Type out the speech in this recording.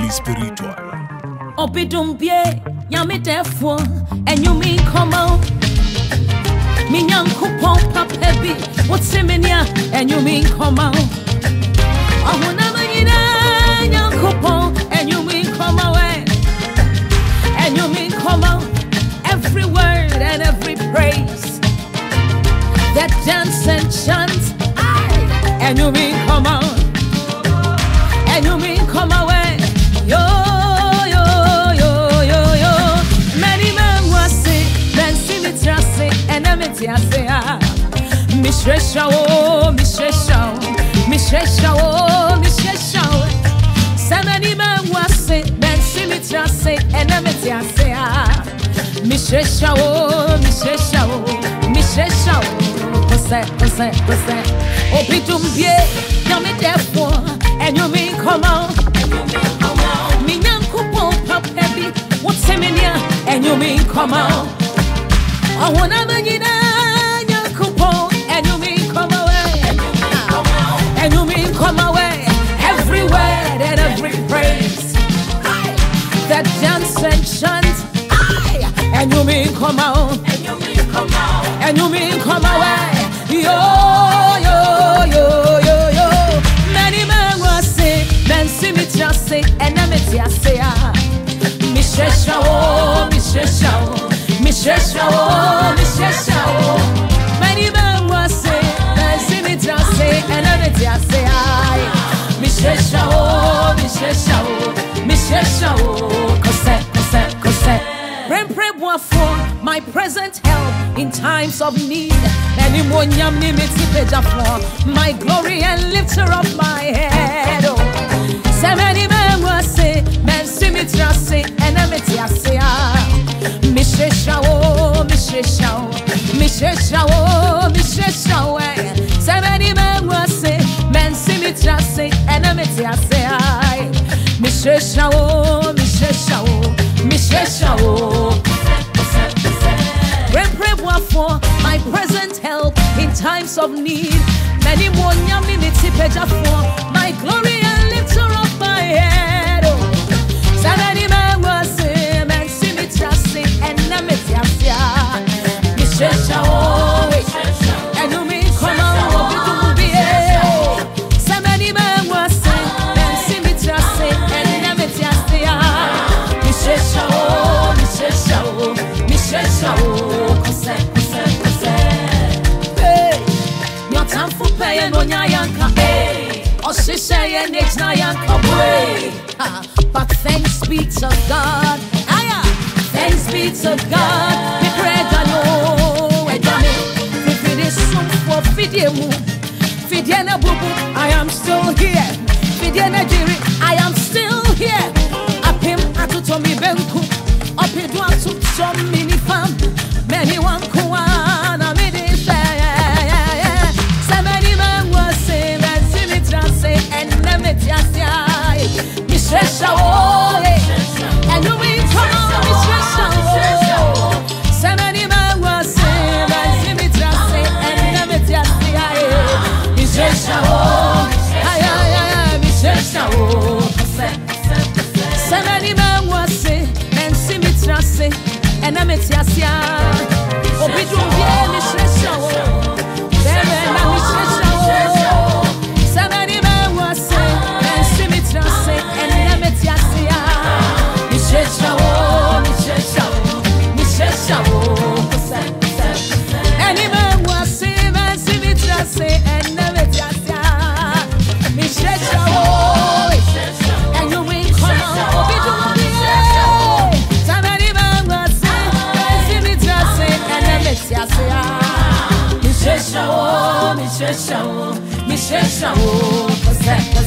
spiritual. Obidumbie, yami defo, and you mean come out. Minyan coupon papebi, what's siminia, and you mean come out. Yan coupon, and you mean come away. And you mean come out. Every word and every praise that dance and chant, and you mean come out. And you mean come away. Yo, yo, yo, yo, yo. Many men was sick, men see me trusting, and I'm in Tiasia. Mishresha, oh, Mishresha, Mishresha, oh, Mishresha. So many men was sick, men see me trusting, and I'm in Tiasia. Mishresha, oh, Mishresha, oh, Mishresha, oh, Kose. Obidumbie, yami defo, and you mean come out. Minyan coupon pop heavy, what's seminia, and you mean come out. I wanna begin a coupon, and you mean come away. And you mean come away. Every word and every praise that dance and chant, and you mean come out. And you mean come away. Yo, yo, yo, yo, yo. Many men were sick, men see me just sick, and I'm a say, Mishresha, oh, Mishresha, oh, Mishresha, oh, Mishresha, oh. Many men were sick, men see me just sick, and I'm a say, Mishresha, oh, Mishresha, oh, Mishresha, oh, Kose. Pray for my present help in times of need. Anyone yam me for my glory and lifter up my head. Oh, so many men will say, men see me trust it, and I'm say, Mishresha, oh, Mishresha, oh, Mishresha, oh, Mishresha, oh. So many men will say, men see me trust it, and I'm say, Mishresha, oh, Mishresha, oh, Mishresha, oh. Pray for my present help in times of need. Many more yummy for my glory and lifter up my head. Oh, so many men will say, men see me trusting, and I'm a Mishresha, oh, and you mean come on, so many men will say, men see me trusting, and I'm a Mishresha, oh, Mishresha, oh, Mishresha, oh. No nyayanka, but thanks be to God. Thanks be to God. We pray that no, I am still here. I am still here. Apim atutomi benku. Opidu atu some mini fam. Many one kuana midi. Mishresha, oh, and you mean come on, Mishresha, oh. So many men were saying, I see me just say, and I'm just say, Mishresha, oh, Mishresha, oh. So many men were saying, and see me just say, and I'm just say, oh, we do bien, Mishresha, oh, Mishresha, oh. So many men were saying, and see me just say, and Mishresha, oh, Mishresha, oh, Mishresha, oh. Any man was saying, man, see me just say, and never just say, Mishresha, oh, and you will come on, so many man was saying, man, see me just say, and never just say, Mishresha, oh, Mishresha, oh, Mishresha, oh.